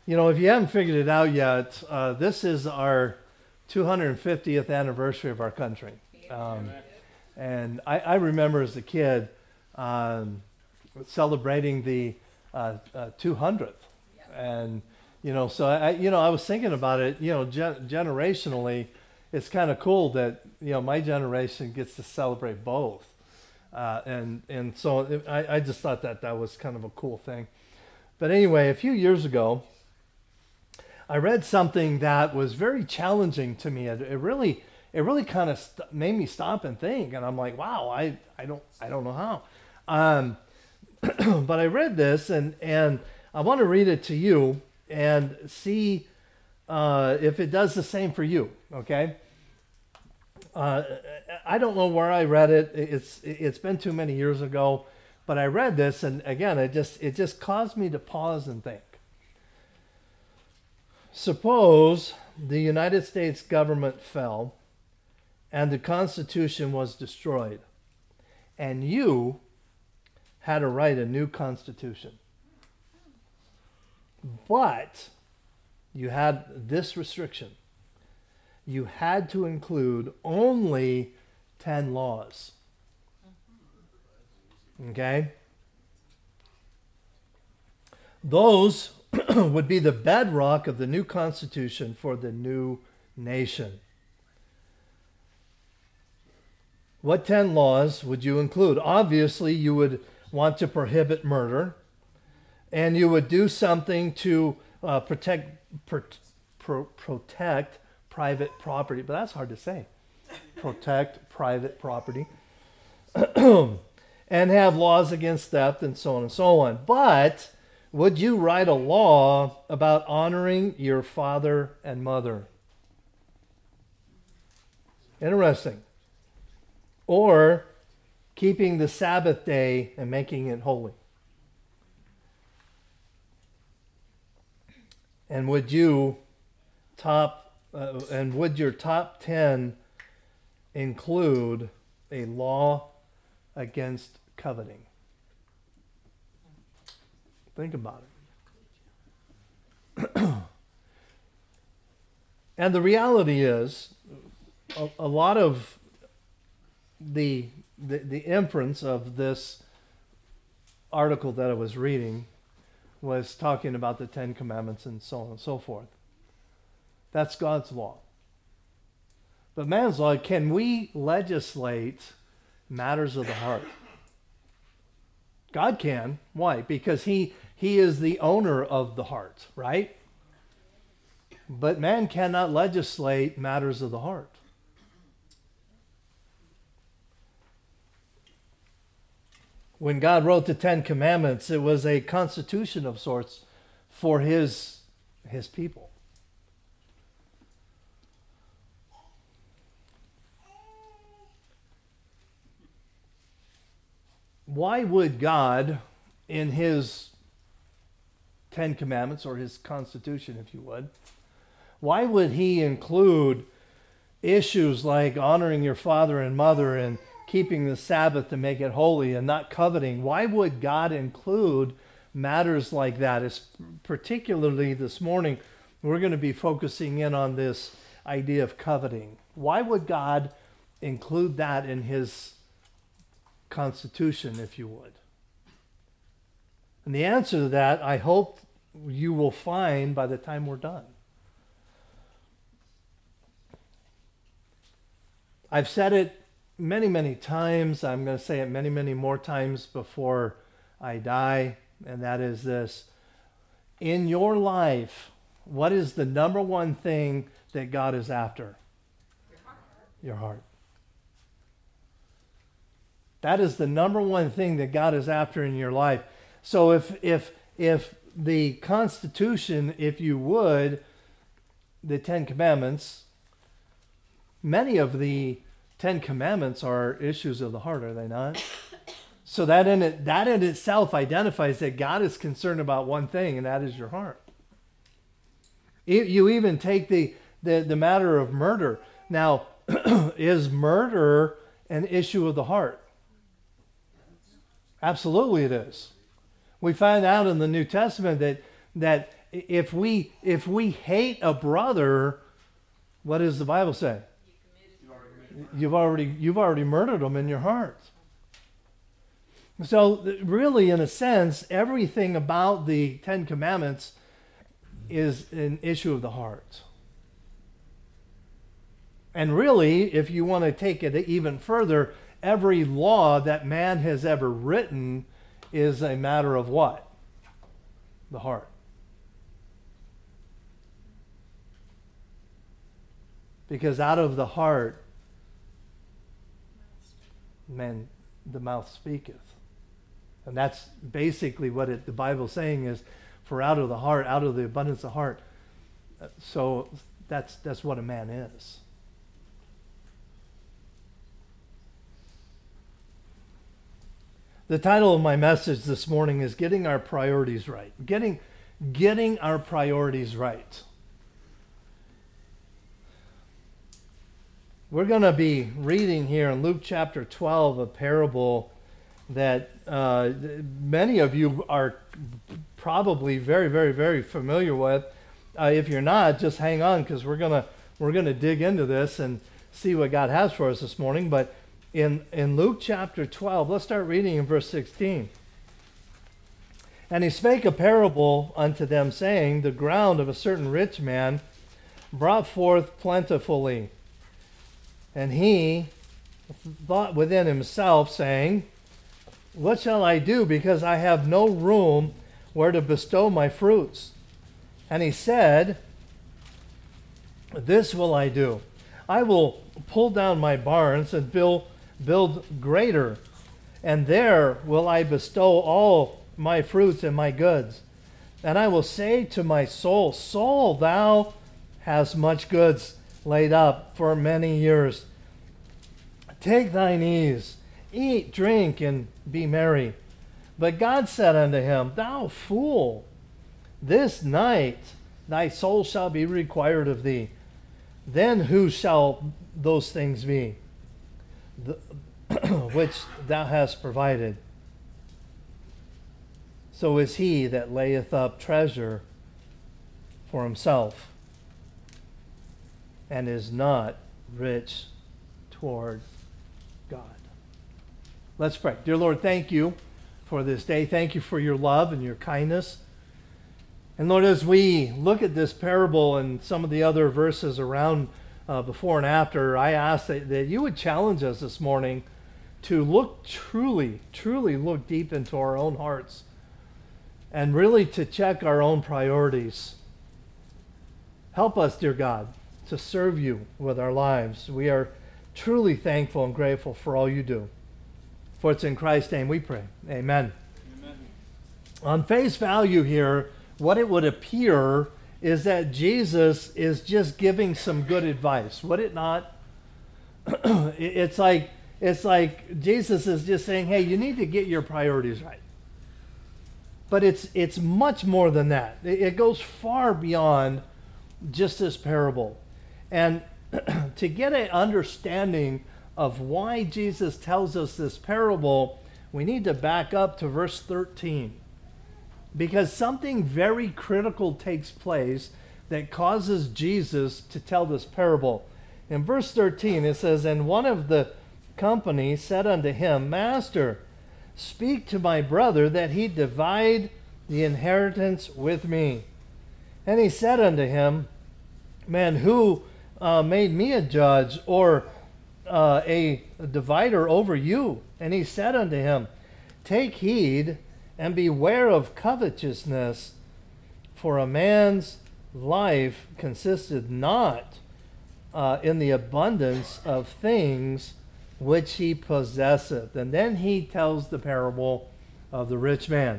You know, if you haven't figured it out yet, this is our 250th anniversary of our country. Um, and I remember as a kid um, celebrating the 200th. And, so I was thinking about it, generationally, it's kind of cool that, my generation gets to celebrate both. And so I just thought that was kind of a cool thing. But anyway, a few years ago, I read something that was very challenging to me. It really kind of made me stop and think, and I'm like, wow, I don't know how. Um, but I read this, and I want to read it to you and see if it does the same for you. Okay. Uh, I don't know where I read it. It's been too many years ago, but I read this, and again, it just caused me to pause and think. Suppose the United States government fell and the Constitution was destroyed, and you had to write a new Constitution. But you had this restriction. You had to include only 10 laws. Okay? Those would be the bedrock of the new Constitution for the new nation. What 10 laws would you include? Obviously, you would want to prohibit murder, and you would do something to protect private property. But that's hard to say. Protect private property. And have laws against theft and so on and so on. But would you write a law about honoring your father and mother? Interesting. Or keeping the Sabbath day and making it holy? And would your top 10 include a law against coveting? Think about it. And the reality is, a lot of the inference of this article that I was reading was talking about the Ten Commandments and so on and so forth. That's God's law. But man's law, can we legislate matters of the heart? God can. Why? Because he is the owner of the heart, right? But man cannot legislate matters of the heart. When God wrote the Ten Commandments, it was a constitution of sorts for his people. Why would God, in his Ten Commandments, or his constitution, if you would, why would he include issues like honoring your father and mother and keeping the Sabbath to make it holy and not coveting? Why would God include matters like that? It's particularly this morning, we're going to be focusing in on this idea of coveting. Why would God include that in his constitution, if you would? And the answer to that, I hope you will find by the time we're done. I've said it many, many times. I'm going to say it many, many more times before I die, and that is this. In your life, what is the number one thing that God is after? Your heart. That is the number one thing that God is after in your life. So if the Constitution, if you would, the Ten Commandments, many of the Ten Commandments are issues of the heart, are they not? So that in itself identifies that God is concerned about one thing, and that is your heart. You even take the matter of murder. Now, is murder an issue of the heart? Absolutely it is. We find out in the New Testament that if we hate a brother, what does the Bible say? You've already murdered them in your heart. So really, in a sense, everything about the Ten Commandments is an issue of the heart. And really, if you want to take it even further, every law that man has ever written is a matter of what? The heart. Because out of the heart, man, the mouth speaketh. And that's basically what the Bible's saying is, for out of the heart, out of the abundance of the heart. So that's what a man is. The title of my message this morning is Getting Our Priorities Right. Getting our priorities right. We're going to be reading here in Luke chapter 12 a parable that many of you are probably very, very, very familiar with. If you're not, just hang on, because we're gonna dig into this and see what God has for us this morning. But in Luke chapter 12, let's start reading in verse 16. And he spake a parable unto them, saying, the ground of a certain rich man brought forth plentifully. And he thought within himself, saying, what shall I do, because I have no room where to bestow my fruits? And he said, this will I do. I will pull down my barns and build greater, and there will I bestow all my fruits and my goods. And I will say to my soul, soul, thou hast much goods laid up for many years. Take thine ease, eat, drink, and be merry. But God said unto him, thou fool, this night thy soul shall be required of thee. Then whose shall those things be, which thou hast provided? So is he that layeth up treasure for himself, and is not rich toward God. Let's pray. Dear Lord, thank you for this day. Thank you for your love and your kindness. And Lord, as we look at this parable and some of the other verses around before and after, I ask that you would challenge us this morning to look truly look deep into our own hearts and really to check our own priorities. Help us, dear God, to serve you with our lives. We are truly thankful and grateful for all you do. For it's in Christ's name we pray. Amen. Amen. On face value here, what it would appear is that Jesus is just giving some good advice. Would it not? It's like Jesus is just saying, hey, you need to get your priorities right. But it's much more than that. It goes far beyond just this parable. And to get an understanding of why Jesus tells us this parable, we need to back up to verse 13. Because something very critical takes place that causes Jesus to tell this parable. In verse 13 it says, and one of the company said unto him, Master, speak to my brother that he divide the inheritance with me. And he said unto him, man, who made me a judge or a divider over you? And he said unto him, take heed and beware of covetousness, for a man's life consisted not in the abundance of things which he possesseth. And then he tells the parable of the rich man.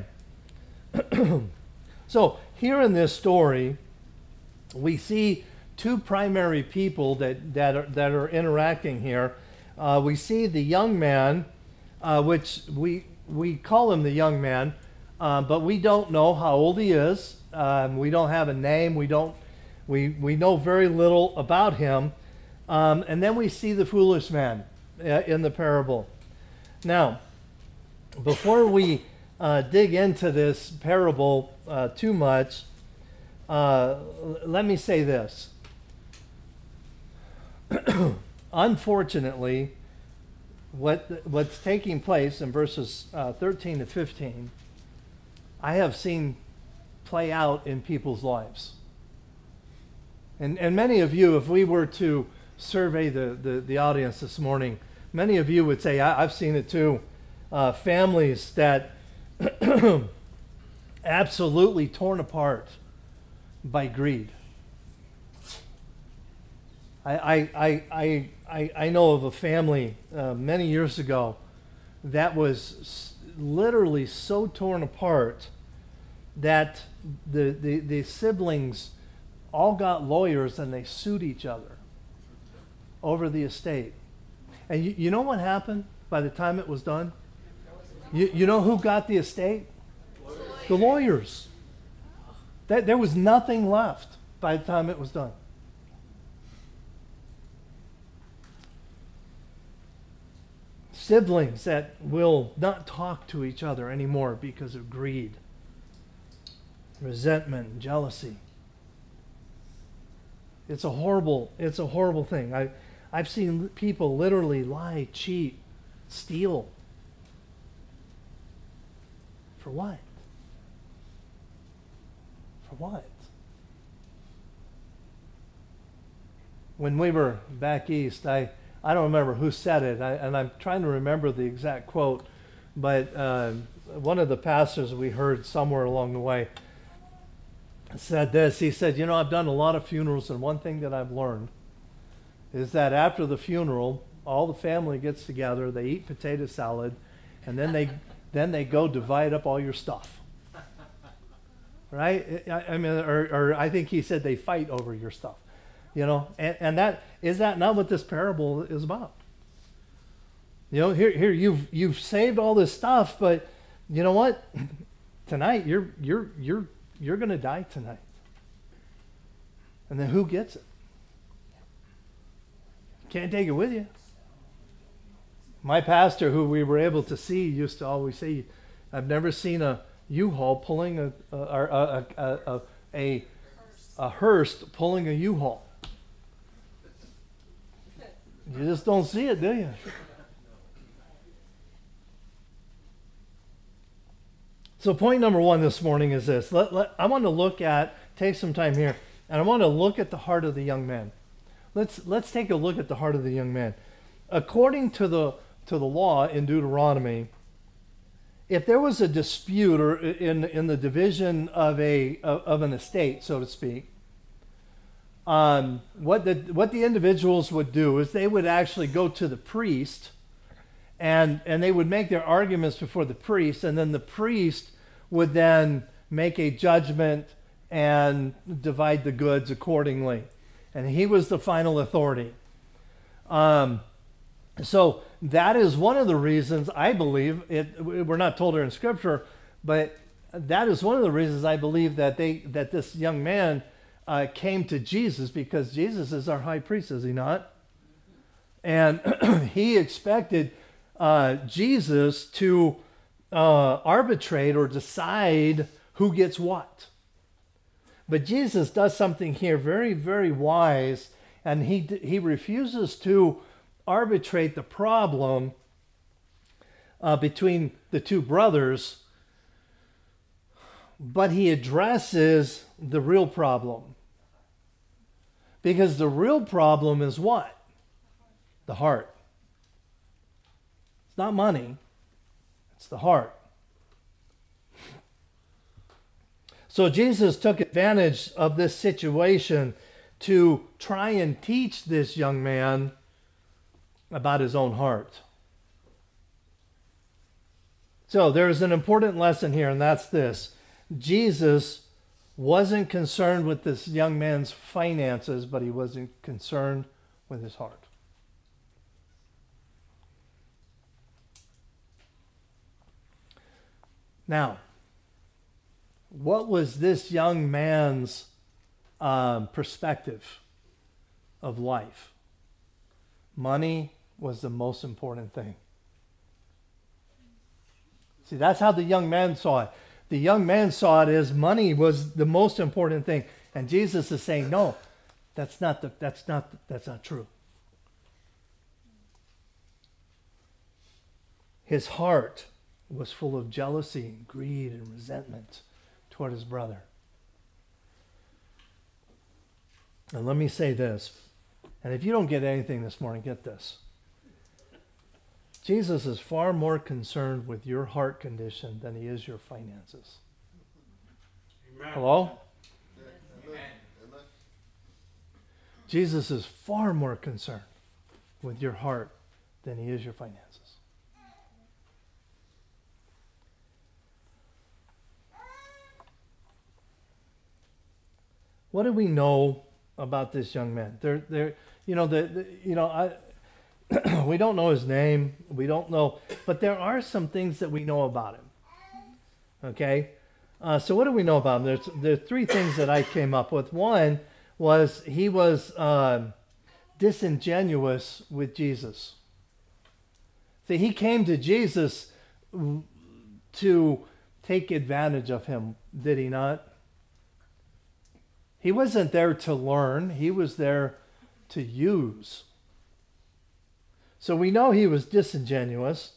So here in this story, we see two primary people that are interacting here. We see the young man, which we call him the young man, but we don't know how old he is. We don't have a name. We know very little about him. And then we see the foolish man in the parable. Now, before we dig into this parable too much, let me say this. Unfortunately, what's taking place in verses 13 to 15, I have seen play out in people's lives. And many of you, if we were to survey the audience this morning, many of you would say, I've seen it too. Families that absolutely torn apart by greed. I know of a family many years ago that was literally so torn apart that the siblings all got lawyers and they sued each other over the estate. And you know what happened by the time it was done? You know who got the estate? The lawyers. There was nothing left by the time it was done. Siblings that will not talk to each other anymore because of greed, resentment, jealousy. It's a horrible thing. I've seen people literally lie, cheat, steal. For what? For what? When we were back east, I don't remember who said it, and I'm trying to remember the exact quote, but one of the pastors we heard somewhere along the way said this. He said, I've done a lot of funerals, and one thing that I've learned is that after the funeral, all the family gets together, they eat potato salad, and then they go divide up all your stuff. Right? I mean, or I think he said they fight over your stuff. And that is that not what this parable is about? Here you've saved all this stuff, but you know what? Tonight you're going to die tonight. And then who gets it? Can't take it with you. My pastor, who we were able to see, used to always say, "I've never seen a U-Haul pulling a hearse pulling a U-Haul." You just don't see it, do you? So point number one this morning is this. I want to take some time here, and I want to look at the heart of the young man. Let's take a look at the heart of the young man. According to the law in Deuteronomy, if there was a dispute or in the division of an estate, so to speak, what the individuals would do is they would actually go to the priest, and they would make their arguments before the priest, and then the priest would then make a judgment and divide the goods accordingly. And he was the final authority. So that is one of the reasons I believe we're not told here in Scripture, but that is one of the reasons I believe that this young man came to Jesus, because Jesus is our high priest, is he not? And he expected Jesus to arbitrate or decide who gets what. But Jesus does something here very, very wise, and he refuses to arbitrate the problem between the two brothers, but he addresses the real problem. Because the real problem is what? The heart. It's not money, it's the heart. So Jesus took advantage of this situation to try and teach this young man about his own heart. So there's an important lesson here, and that's this. Jesus wasn't concerned with this young man's finances, but he wasn't concerned with his heart. Now, what was this young man's perspective of life? Money was the most important thing. See, that's how the young man saw it. The young man saw it as money was the most important thing. And Jesus is saying, no, that's not true. His heart was full of jealousy and greed and resentment toward his brother. And let me say this, and if you don't get anything this morning, get this. Jesus is far more concerned with your heart condition than he is your finances. Amen. Hello? Amen. Jesus is far more concerned with your heart than he is your finances. What do we know about this young man? We don't know his name. We don't know, but there are some things that we know about him. Okay, so what do we know about him? There's three things that I came up with. One was he was disingenuous with Jesus. See, he came to Jesus to take advantage of him, did he not? He wasn't there to learn. He was there to use. So we know he was disingenuous.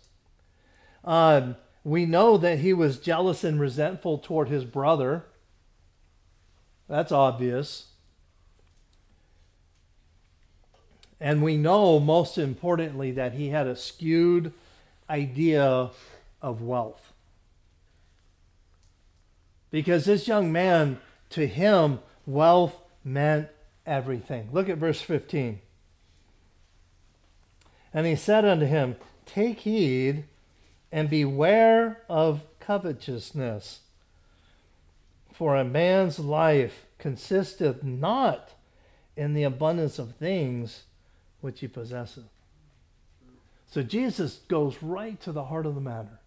We know that he was jealous and resentful toward his brother. That's obvious. And we know, most importantly, that he had a skewed idea of wealth. Because this young man, to him, wealth meant everything. Look at verse 15. And he said unto him, take heed and beware of covetousness. For a man's life consisteth not in the abundance of things which he possesseth. So Jesus goes right to the heart of the matter.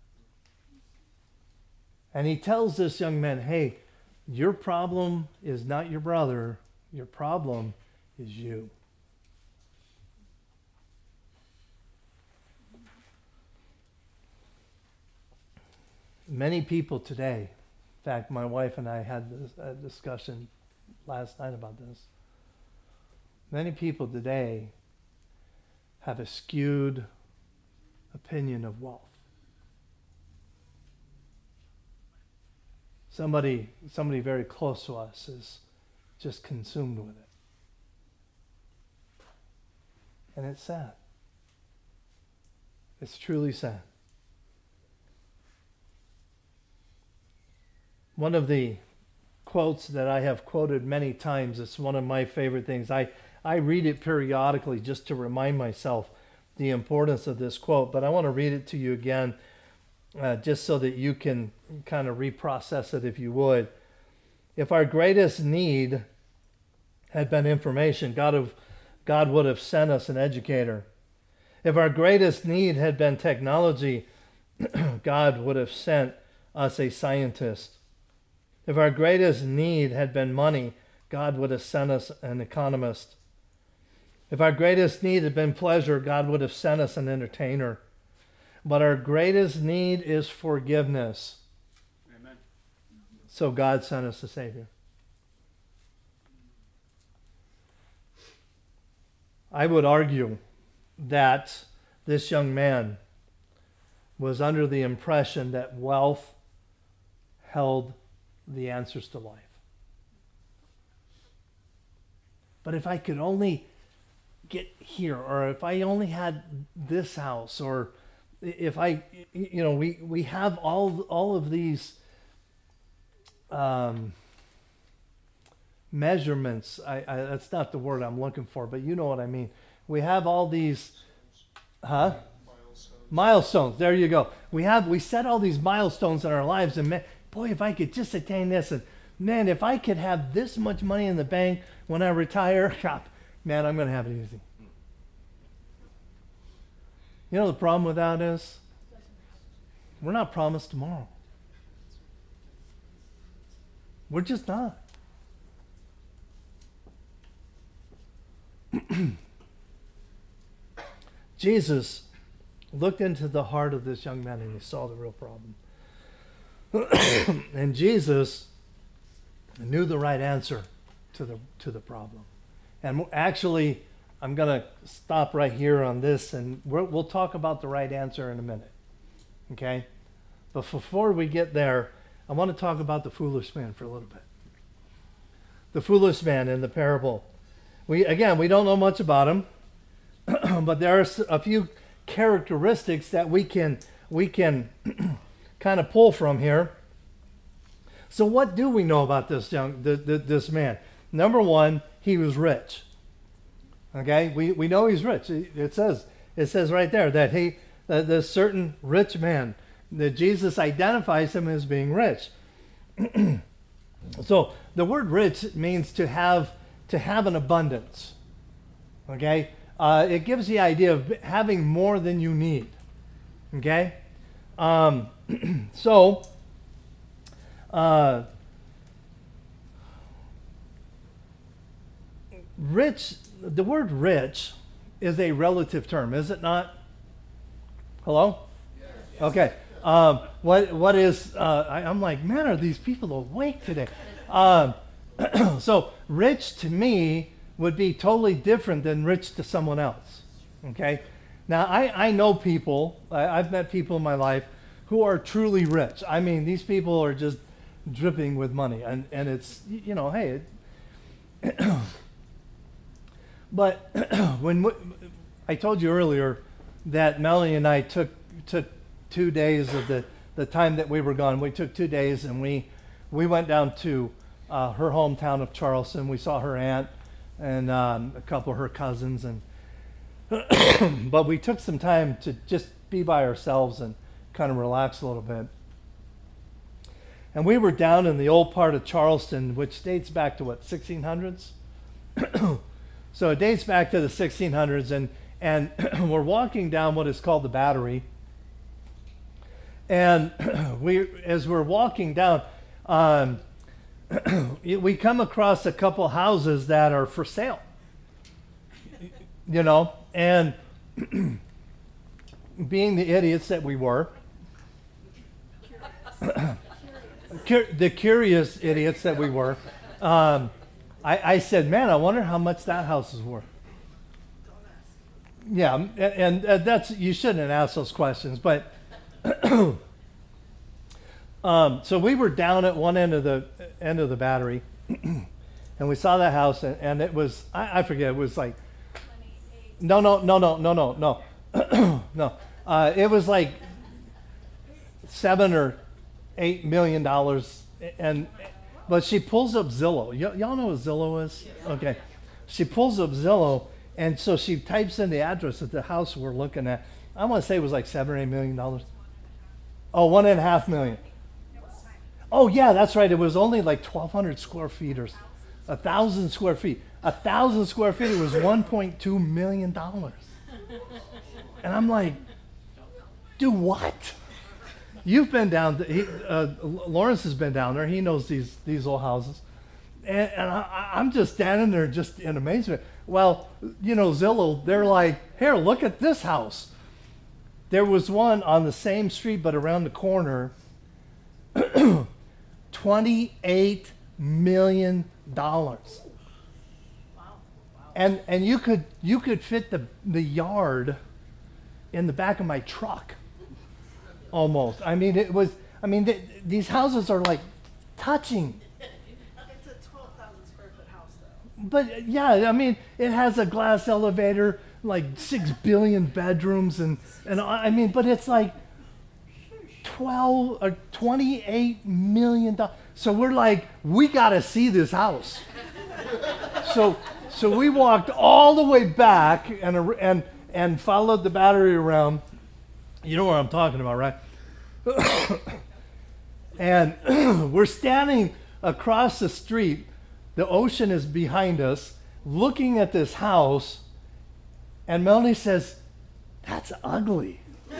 And he tells this young man, hey, your problem is not your brother. Your problem is you. Many people today, in fact, my wife and I had a discussion last night about this. Many people today have a skewed opinion of wealth. Somebody very close to us is just consumed with it. And it's sad. It's truly sad. One of the quotes that I have quoted many times, it's one of my favorite things. I read it periodically just to remind myself the importance of this quote, but I want to read it to you again just so that you can kind of reprocess it if you would. If our greatest need had been information, God would have sent us an educator. If our greatest need had been technology, God would have sent us a scientist. If our greatest need had been money, God would have sent us an economist. If our greatest need had been pleasure, God would have sent us an entertainer. But our greatest need is forgiveness. Amen. So God sent us a Savior. I would argue that this young man was under the impression that wealth held the answers to life. But if I could only get here, or if I only had this house, or if we have all of these measurements. That's not the word I'm looking for, but you know what I mean. We have all these, Milestones. There you go. We set all these milestones in our lives, and man, boy, if I could just attain this, and man, if I could have this much money in the bank when I retire, man, I'm going to have it easy. You know the problem with that is, we're not promised tomorrow. We're just not. Jesus looked into the heart of this young man and he saw the real problem. And Jesus knew the right answer to the problem. And actually, I'm going to stop right here on this, and we'll talk about the right answer in a minute. Okay? But before we get there, I want to talk about the foolish man for a little bit. The foolish man in the parable. We don't know much about him, but there are a few characteristics that we can kind of pull from here. So what do we know about this man? Number one, he was rich. Okay, we know he's rich. It says right there that this certain rich man, that Jesus identifies him as being rich. So the word rich means to have an abundance. Okay, it gives the idea of having more than you need. Okay, so rich. The word rich is a relative term, is it not? Hello? Yes. Okay. What is? I'm like, man, are these people awake today? So rich to me would be totally different than rich to someone else. Okay. Now I know people. I've met people in my life who are truly rich. I mean, these people are just dripping with money, and it's, hey. But when I told you earlier that Melanie and I took 2 days of the time that we were gone. We took 2 days and we went down to her hometown of Charleston. We saw her aunt and a couple of her cousins, and but we took some time to just be by ourselves and kind of relax a little bit. And we were down in the old part of Charleston, which dates back to 1600s? So it dates back to the 1600s, and we're walking down what is called the Battery. And as we're walking down, we come across a couple houses that are for sale. And being the idiots that we were, the curious idiots that we were, I said, man, I wonder how much that house is worth. Yeah, and that's, you shouldn't ask those questions, but so we were down at one end of the Battery, and we saw that house, and it was, I forget, it was like, no, no, it was like $7 or $8 million, but she pulls up Zillow. Y'all know what Zillow is? Okay. She pulls up Zillow, and so she types in the address of the house we're looking at. I want to say it was like $7 or $8 million. Oh, $1.5 million. Oh, yeah, that's right. It was only like 1,200 square feet or 1,000 square feet. 1,000 square feet, it was $1.2 million. And I'm like, do what? You've been down, Lawrence has been down there. He knows these old houses. And I'm just standing there just in amazement. Well, Zillow, they're like, here, look at this house. There was one on the same street, but around the corner, $28 million. Wow. And you could fit the yard in the back of my truck. Almost. I mean, these houses are like touching. It's a 12,000 square foot house, though. But yeah, I mean, it has a glass elevator, like 6 billion bedrooms, and but it's like $28 million. So we're like, we got to see this house. So we walked all the way back and followed the Battery around. You know what I'm talking about, right? And we're standing across the street. The ocean is behind us, looking at this house. And Melanie says, that's ugly.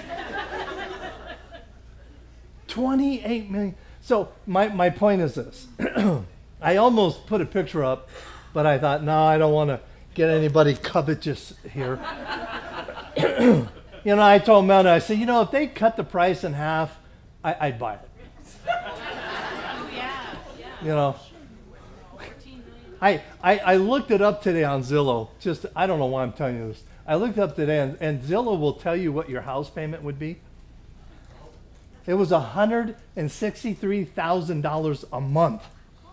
28 million. So my point is this. I almost put a picture up, but I thought, no, I don't want to get anybody covetous here. I told Melanie, I said, if they cut the price in half, I'd buy it. Yeah. 14 million. I looked it up today on Zillow. Just, I don't know why I'm telling you this. I looked up today, and Zillow will tell you what your house payment would be. It was $163,000 a month.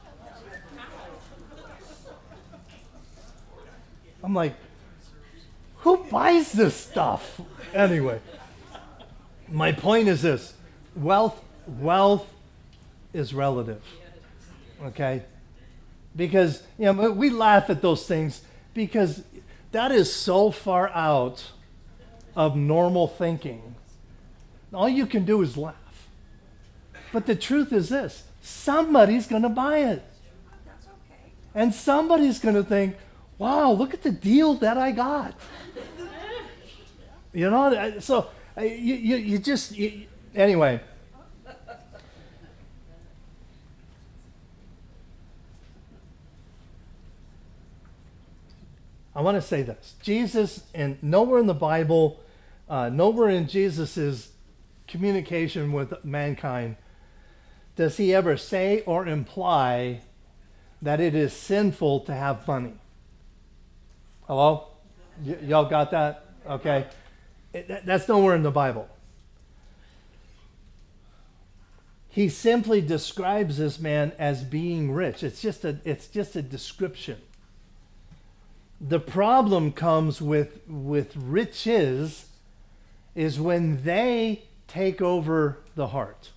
I'm like, who buys this stuff? Anyway, my point is this. Wealth is relative. Okay? Because, we laugh at those things because that is so far out of normal thinking. All you can do is laugh. But the truth is this. Somebody's going to buy it. And somebody's going to think, wow, look at the deal that I got. So anyway. I want to say this. Jesus, and nowhere in the Bible, nowhere in Jesus's communication with mankind does he ever say or imply that it is sinful to have money. Hello? Y'all got that? Okay. That's nowhere in the Bible. He simply describes this man as being rich. It's just a description. The problem comes with riches is when they take over the heart.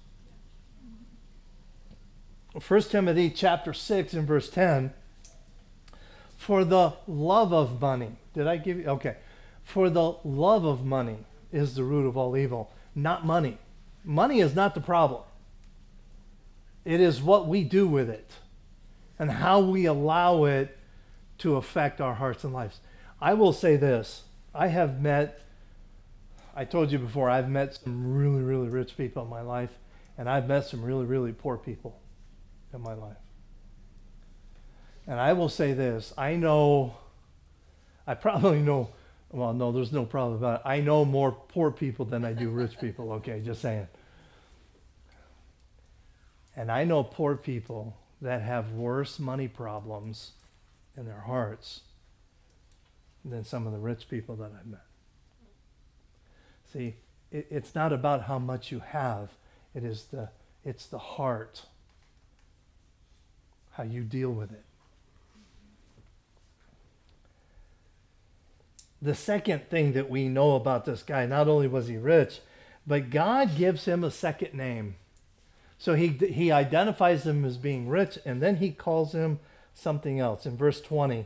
1 Timothy chapter 6 and verse 10, for the love of money. Did I give you? Okay. For the love of money is the root of all evil, not money. Money is not the problem. It is what we do with it and how we allow it to affect our hearts and lives. I will say this. I told you before, I've met some really, really rich people in my life, and I've met some really, really poor people in my life. And I will say this. I probably know, well, no, there's no problem about it. I know more poor people than I do rich people, okay, just saying. And I know poor people that have worse money problems in their hearts than some of the rich people that I've met. See, it's not about how much you have. It's the heart, how you deal with it. The second thing that we know about this guy, not only was he rich, but God gives him a second name. So he identifies him as being rich, and then he calls him something else. In verse 20,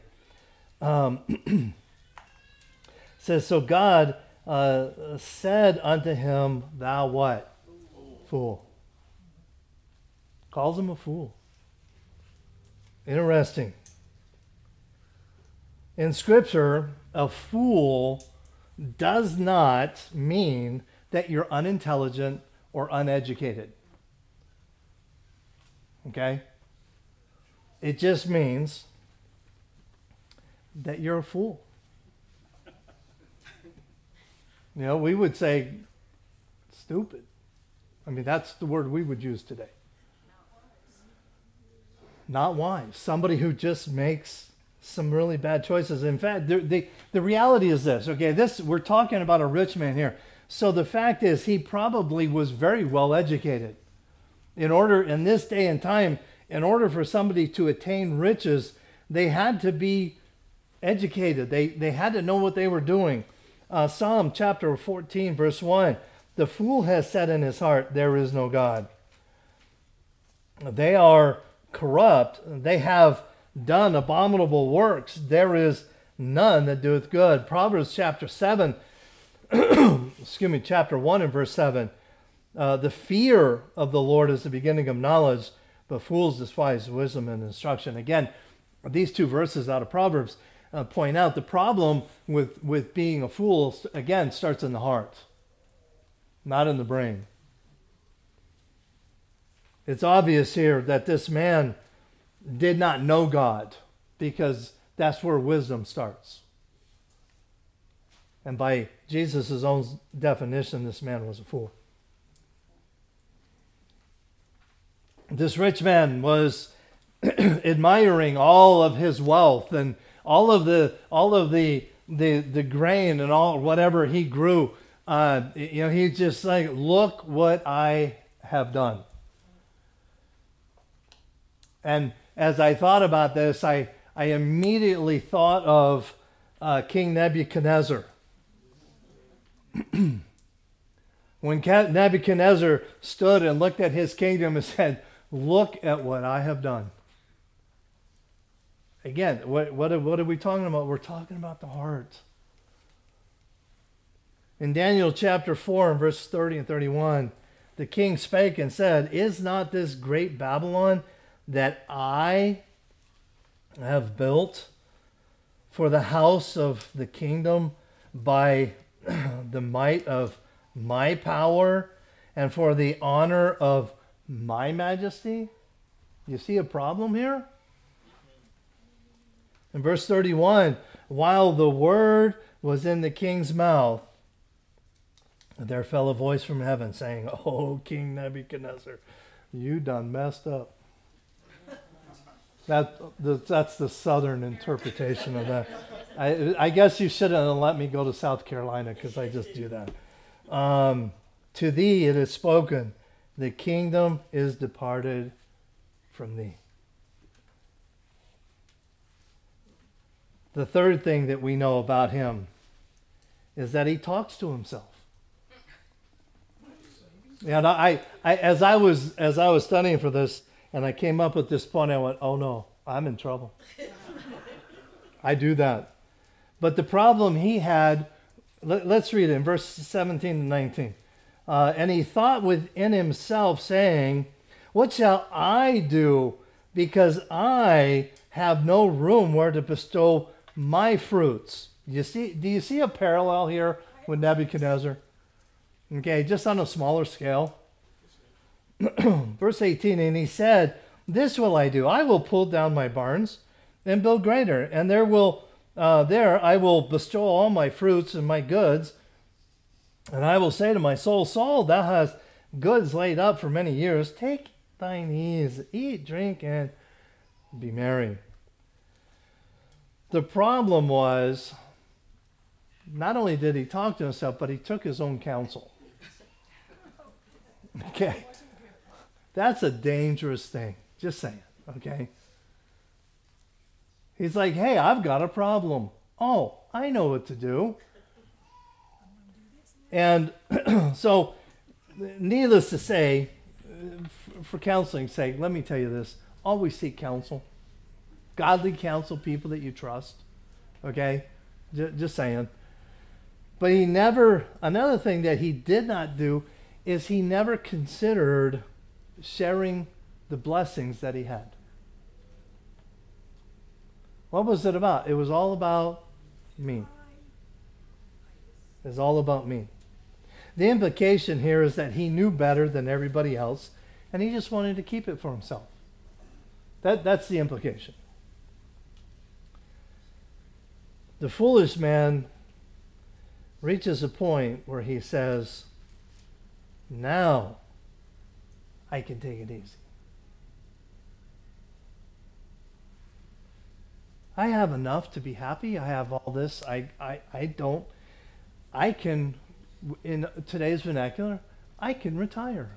says, so God said unto him, thou what? Fool. Calls him a fool. Interesting. In Scripture, a fool does not mean that you're unintelligent or uneducated. Okay? It just means that you're a fool. We would say stupid. I mean, that's the word we would use today. Not wise. Somebody who just makes some really bad choices. In fact, the reality is this. Okay, we're talking about a rich man here. So the fact is, he probably was very well educated. In this day and time, in order for somebody to attain riches, they had to be educated. They had to know what they were doing. Psalm chapter 14, verse 1, the fool has said in his heart, there is no God. They are corrupt. They have done abominable works. There is none that doeth good. Proverbs chapter 7, chapter 1 and verse 7. The fear of the Lord is the beginning of knowledge, but fools despise wisdom and instruction. Again, these two verses out of Proverbs point out the problem with being a fool, again, starts in the heart, not in the brain. It's obvious here that this man did not know God, because that's where wisdom starts. And by Jesus' own definition, this man was a fool. This rich man was admiring all of his wealth and all of the grain and all whatever he grew. He's just like, look what I have done. And as I thought about this, I immediately thought of King Nebuchadnezzar. When Nebuchadnezzar stood and looked at his kingdom and said, look at what I have done. Again, what are we talking about? We're talking about the heart. In Daniel chapter 4 and verse 30 and 31, the king spake and said, is not this great Babylon that I have built for the house of the kingdom by the might of my power and for the honor of my majesty? You see a problem here? In verse 31, while the word was in the king's mouth, there fell a voice from heaven saying, oh, King Nebuchadnezzar, you done messed up. That's the southern interpretation of that. I guess you shouldn't have let me go to South Carolina because I just do that. To thee it is spoken, the kingdom is departed from thee. The third thing that we know about him is that he talks to himself. And as I was studying for this, and I came up with this point, I went, oh no, I'm in trouble. I do that. But the problem he had, let's read it in verse 17 and 19. And he thought within himself, saying, what shall I do? Because I have no room where to bestow my fruits. Do you see a parallel here with Nebuchadnezzar? Okay, just on a smaller scale. Verse 18, and he said, this will I do. I will pull down my barns and build greater, and there I will bestow all my fruits and my goods. And I will say to my soul, Saul, thou hast goods laid up for many years. Take thine ease, eat, drink, and be merry. The problem was, not only did he talk to himself, but he took his own counsel. Okay. That's a dangerous thing. Just saying. Okay. He's like, hey, I've got a problem. Oh, I know what to do. And so, needless to say, for counseling's sake, let me tell you this. Always seek counsel. Godly counsel, people that you trust. Okay? Just saying. But another thing that he did not do is he never considered sharing the blessings that he had. What was it about? It was all about me. It's all about me. The implication here is that he knew better than everybody else, and he just wanted to keep it for himself. That's the implication. The foolish man reaches a point where he says, now I can take it easy. I have enough to be happy. I have all this. I can, in today's vernacular, I can retire.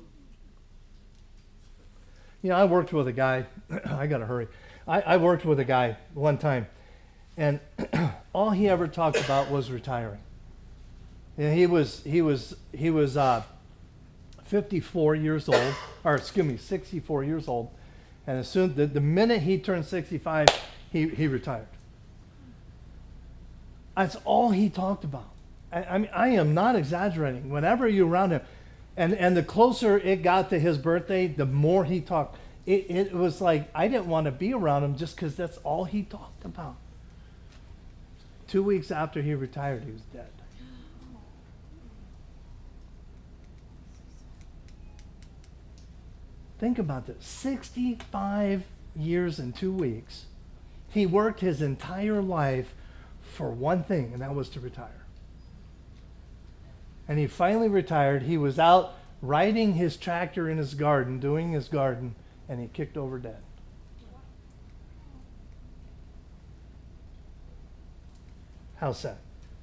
You know, I worked with a guy, I got to hurry. I worked with a guy one time, and all he ever talked about was retiring. And he was 54 years old, or excuse me, 64 years old, and as soon the minute he turned 65, he retired. That's all he talked about. I mean, I am not exaggerating. Whenever you're around him, and the closer it got to his birthday, the more he talked. It was like I didn't want to be around him just because that's all he talked about. 2 weeks after he retired, he was dead. Think about this. 65 years and 2 weeks. He worked his entire life for one thing, and that was to retire. And he finally retired. He was out riding his tractor in his garden, doing his garden, and he kicked over dead. How sad.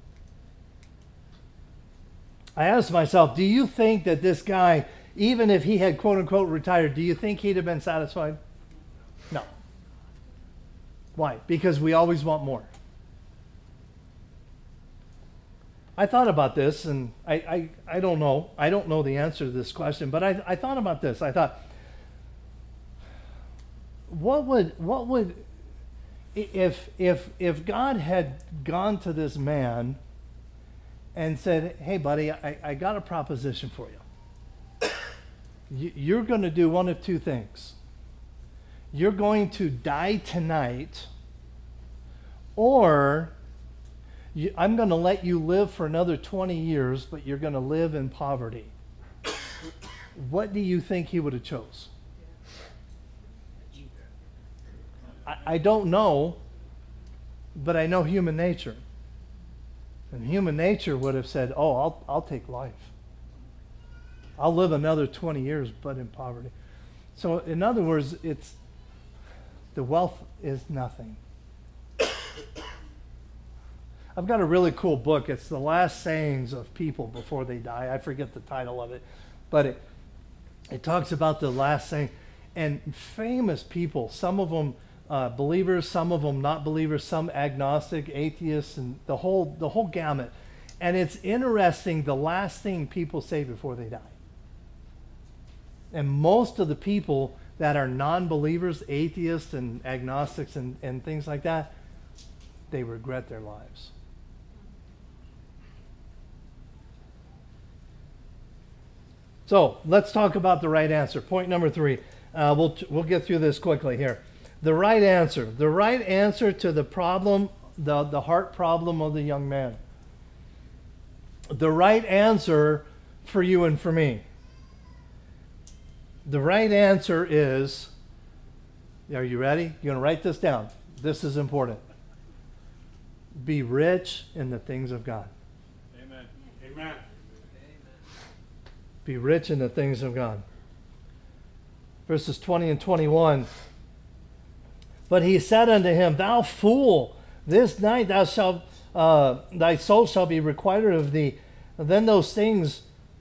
I asked myself, do you think that this guy, even if he had quote unquote retired, do you think he'd have been satisfied? No. Why? Because we always want more. I thought about this, and I don't know. I don't know the answer to this question, but I thought about this. I thought, what would if God had gone to this man and said, hey buddy, I got a proposition for you. You're going to do one of two things. You're going to die tonight, or I'm going to let you live for another 20 years, but you're going to live in poverty. What do you think he would have chose? I don't know, but I know human nature. And human nature would have said, oh, I'll take life. I'll live another 20 years, but in poverty. So in other words, the wealth is nothing. I've got a really cool book. It's The Last Sayings of People Before They Die. I forget the title of it, but it talks about the last saying. And famous people, some of them believers, some of them not believers, some agnostic, atheists, and the whole gamut. And it's interesting the last thing people say before they die. And most of the people that are non-believers, atheists and agnostics and things like that, they regret their lives. So let's talk about the right answer. Point number 3. We'll get through this quickly here. The right answer. The right answer to the problem, the heart problem of the young man. The right answer for you and for me. The right answer is, are you ready? You're going to write this down. This is important. Be rich in the things of God. Amen. Amen. Be rich in the things of God. Verses 20 and 21. But he said unto him, Thou fool, this night thy soul shall be required of thee. And then those things,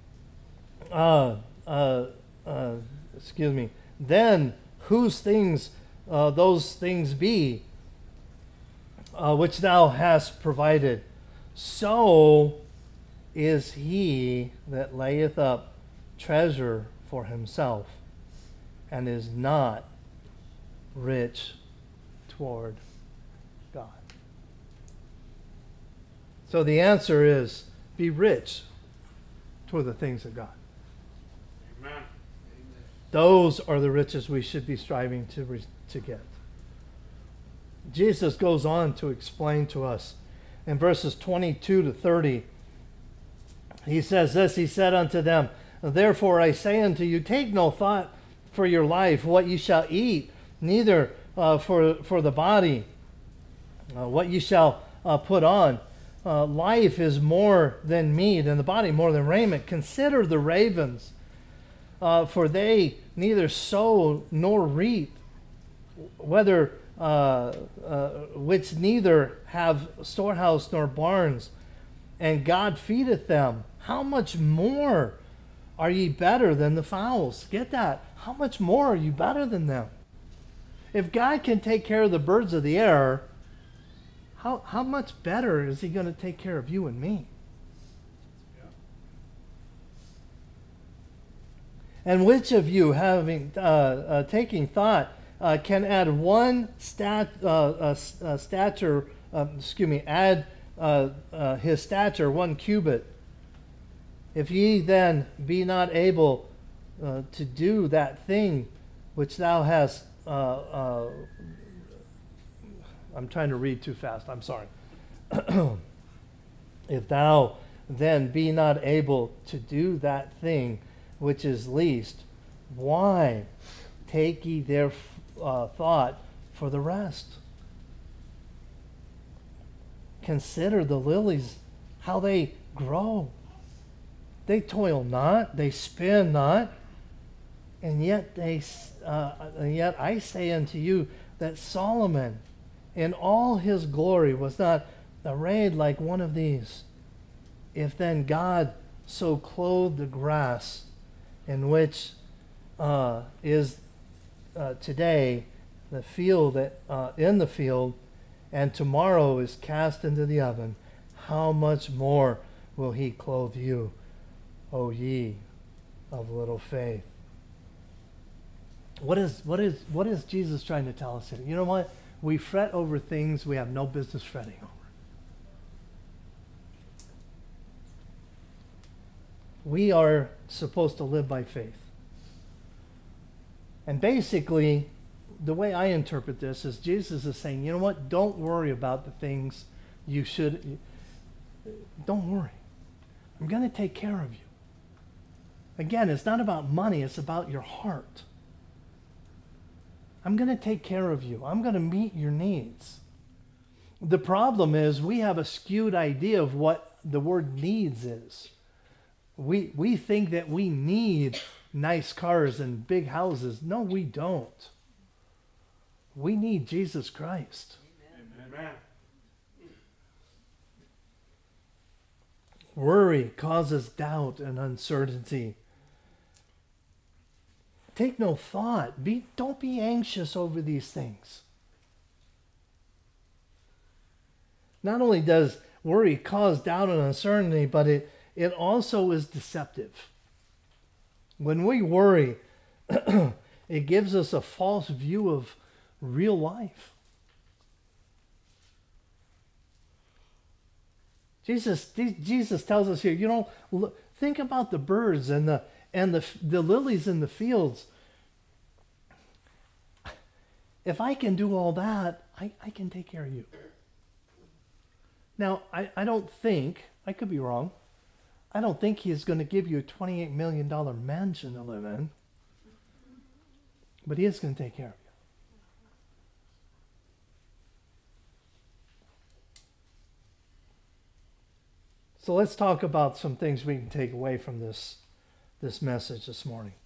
then whose things those things be, which thou hast provided, so is he that layeth up treasure for himself, and is not rich toward God. So the answer is, be rich toward the things of God. Amen. Those are the riches we should be striving to get. Jesus goes on to explain to us in verses 22 to 30. He says this, he said unto them, Therefore I say unto you, take no thought for your life, what you shall eat, neither for the body, what you shall put on. Life is more than meat, and the body more than raiment. Consider the ravens, for they neither sow nor reap, whether which neither have storehouse nor barns, and God feedeth them. How much more are ye better than the fowls? Get that? How much more are you better than them? If God can take care of the birds of the air, how much better is he going to take care of you and me? Yeah. And which of you, having taking thought, can add one add his stature 1 cubit? If ye then be not able to do that thing which thou hast, I'm trying to read too fast, I'm sorry. If thou then be not able to do that thing which is least, why take ye their thought for the rest? Consider the lilies, how they grow. They toil not, they spin not, and yet yet I say unto you that Solomon in all his glory was not arrayed like one of these, if then God so clothed the grass, in which is today the field in the field, and tomorrow is cast into the oven, how much more will he clothe you, O ye of little faith? What is Jesus trying to tell us here? You know what? We fret over things we have no business fretting over. We are supposed to live by faith. And basically, the way I interpret this is Jesus is saying, you know what? Don't worry about the things you should. Don't worry. I'm going to take care of you. Again, it's not about money. It's about your heart. I'm going to take care of you. I'm going to meet your needs. The problem is we have a skewed idea of what the word needs is. We think that we need nice cars and big houses. No, we don't. We need Jesus Christ. Amen. Worry causes doubt and uncertainty. Take no thought. Don't be anxious over these things. Not only does worry cause doubt and uncertainty, but it also is deceptive. When we worry, it gives us a false view of real life. Jesus tells us here, think about the birds and the lilies in the fields. If I can do all that, I can take care of you. Now, I don't think, I could be wrong, I don't think he is going to give you a $28 million mansion to live in. But he is going to take care of you. So let's talk about some things we can take away from this message this morning.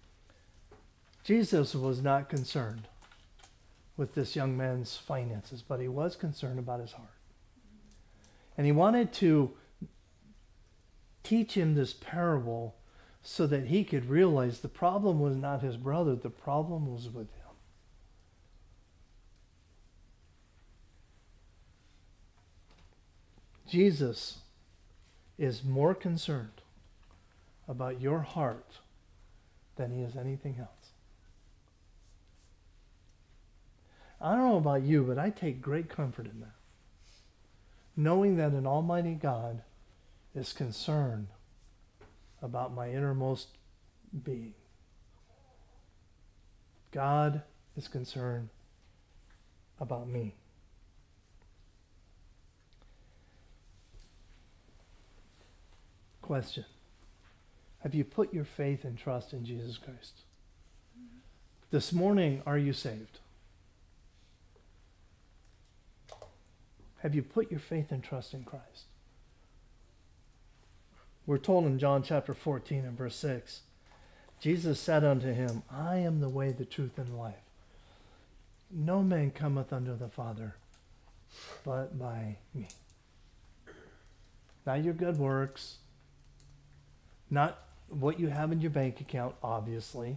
Jesus was not concerned with this young man's finances, but he was concerned about his heart. And he wanted to teach him this parable so that he could realize the problem was not his brother, the problem was with him. Jesus is more concerned about your heart than he is anything else. I don't know about you, but I take great comfort in that. Knowing that an almighty God is concerned about my innermost being. God is concerned about me. Question. Have you put your faith and trust in Jesus Christ? This morning, are you saved? Have you put your faith and trust in Christ? We're told in John chapter 14 and verse 6, Jesus said unto him, I am the way, the truth, and life. No man cometh unto the Father but by me. Not your good works, not what you have in your bank account, obviously,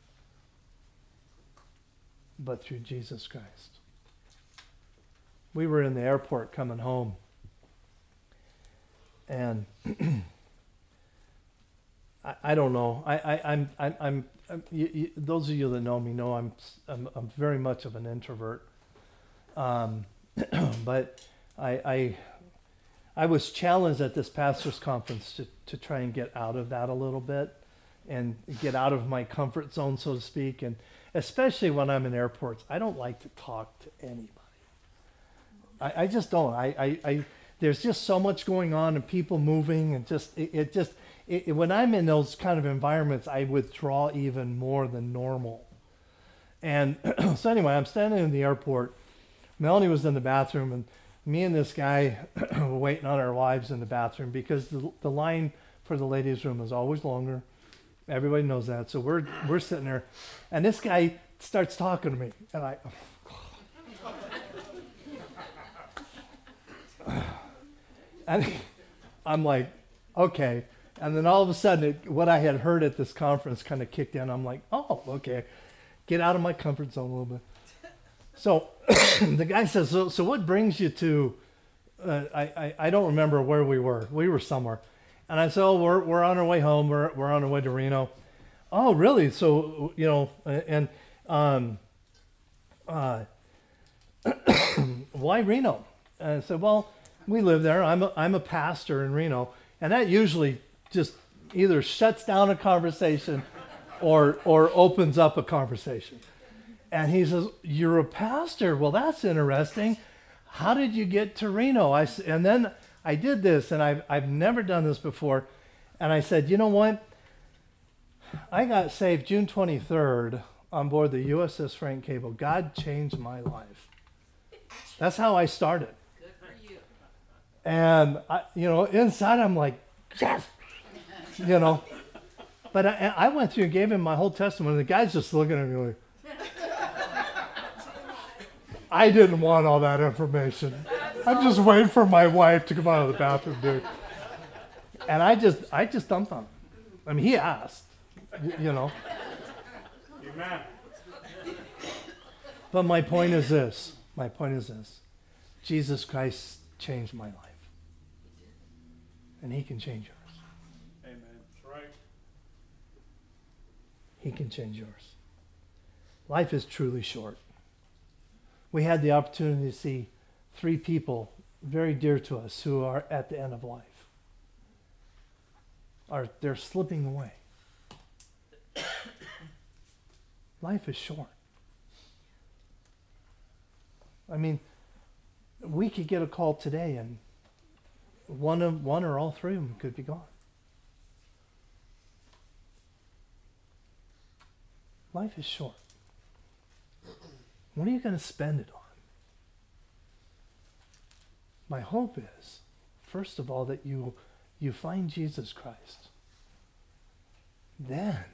but through Jesus Christ. We were in the airport coming home, and I don't know. I'm those of you that know me know I'm very much of an introvert. But I was challenged at this pastors' conference to try and get out of that a little bit and get out of my comfort zone, so to speak. And especially when I'm in airports, I don't like to talk to anybody. I just don't. There's just so much going on and people moving and when I'm in those kind of environments, I withdraw even more than normal. And so anyway, I'm standing in the airport. Melanie was in the bathroom, and me and this guy were waiting on our wives in the bathroom because the line for the ladies' room is always longer. Everybody knows that. So we're sitting there, and this guy starts talking to me, and And I'm like, okay. And then all of a sudden, what I had heard at this conference kind of kicked in. I'm like, oh, okay. Get out of my comfort zone a little bit. So the guy says, so what brings you to, I don't remember where we were. We were somewhere. And I said, oh, we're on our way home. We're on our way to Reno. Oh, really? So, and why Reno? And I said, well, we live there. I'm a pastor in Reno. And that usually just either shuts down a conversation or opens up a conversation. And he says, you're a pastor? Well, that's interesting. How did you get to Reno? And then I did this, and I've never done this before. And I said, you know what? I got saved June 23rd on board the USS Frank Cable. God changed my life. That's how I started. Good for you. And, inside I'm like, yes, But I went through and gave him my whole testimony. The guy's just looking at me like, I didn't want all that information. I'm just waiting for my wife to come out of the bathroom, dude. And I just dumped on him. I mean, he asked, Amen. But my point is this. Jesus Christ changed my life. And he can change yours. Amen. That's right. He can change yours. Life is truly short. We had the opportunity to see 3 people very dear to us who are at the end of life. They're slipping away. Life is short. I mean, we could get a call today and one or all 3 of them could be gone. Life is short. What are you going to spend it on? My hope is, first of all, that you find Jesus Christ. Then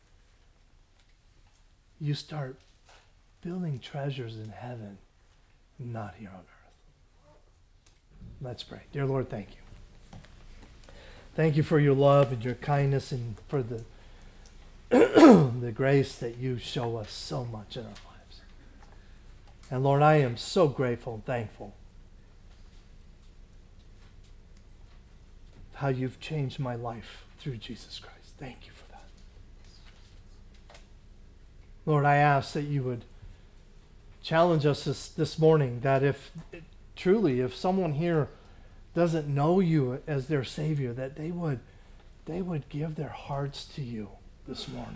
you start building treasures in heaven, not here on earth. Let's pray. Dear Lord, thank you. Thank you for your love and your kindness and for the the grace that you show us so much in our lives. And Lord, I am so grateful and thankful how you've changed my life through Jesus Christ. Thank you for that. Lord, I ask that you would challenge us this morning that if someone here doesn't know you as their Savior, that they would give their hearts to you this morning.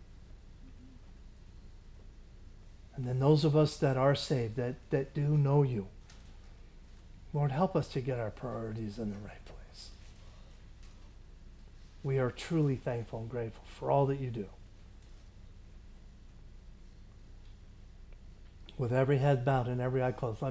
And then those of us that are saved, that do know you, Lord, help us to get our priorities in the right place. We are truly thankful and grateful for all that you do. With every head bowed and every eye closed,